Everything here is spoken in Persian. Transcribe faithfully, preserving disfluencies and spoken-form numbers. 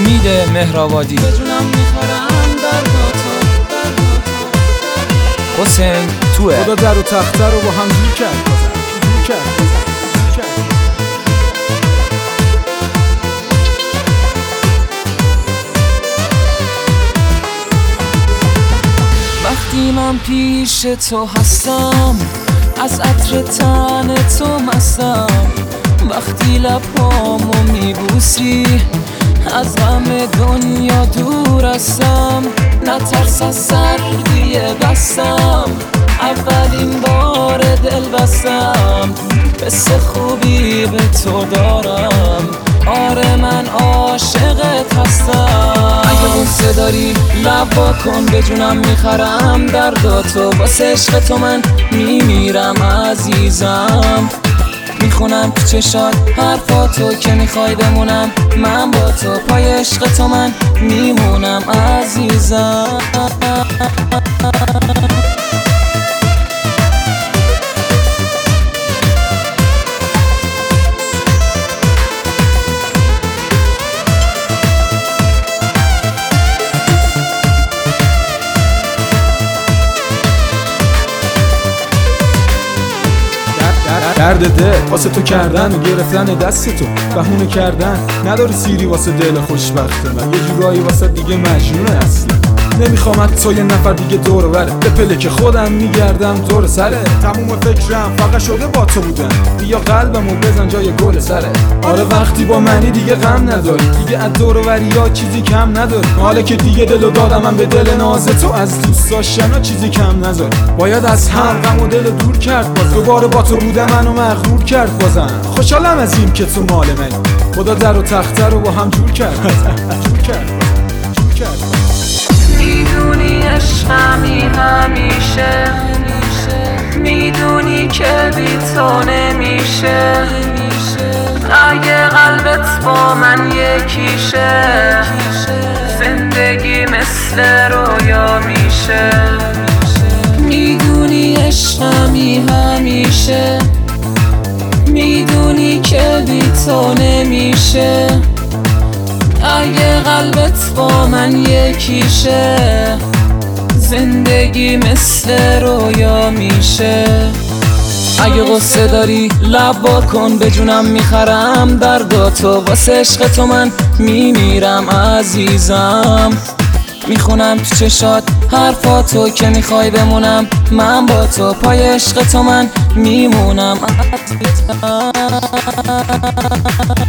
امید مهرآبادی. به جونم میخورم درداتو حسین توه. خدا در و تخته رو با هم جور کرد جور کرد جور کرد. وقتی من پیش تو هستم از عطر تن تو مستم، وقتی لبامو میبوسی از غم دنیا دور هستم. نترس از سردی بستم، اولین بار دل بستم، قصه خوبی به تو دارم. آره من عاشقت هستم. اگه غصه داری لب وا کن، به جونم میخرم درداتو، واسه عشق تو من میمیرم عزیزم. میخونم تو چشات حرفاتو که میخوای بمونم من با تو، پای عشق تو من میمونم عزیزم. درد دل واسه تو کردن و گرفتن دست تو، بهونه کردن نداری سیری واسه دل خوشبخت من. یه جورایی واسه دیگه مجنون اصلا، نمیخوام تو یه نفر دیگه دور بره، به پله که خودم میگردم دور سره. تموم فکرم فقط شده با تو بودن، بیا قلبمو بزن جای گل سره. آره وقتی با منی دیگه غم نداری، دیگه از دور و وریا چیزی کم نداری. حالا که دیگه دلو دادم من به دل ناز تو، از دوست داشتنا چیزی کم نذاری. باید از هم غم و دل دور کرد باز، دوباره با تو بودم منو مغرور کرد بازم. خوشحالم از این که تو مال منی، خدا در و تخته رو با هم جور کرد جور کرد جور کرد. میدونی عشقمی همیشه، میدونی که بی تو نمیشه. اگه قلبت با من یکیشه، زندگی مثل رویا میشه. میدونی عشقمی همیشه، میدونی که بی تو نمیشه. اگه قلبت با من یکیشه، زندگی مثل رویا میشه. اگه غصه داری لب وا کن، به جونم میخرم درداتو، واسه عشق تو من میمیرم عزیزم. میخونم تو چشات حرفاتو که میخوای بمونم من با تو، پای عشق تو من میمونم عزیزم.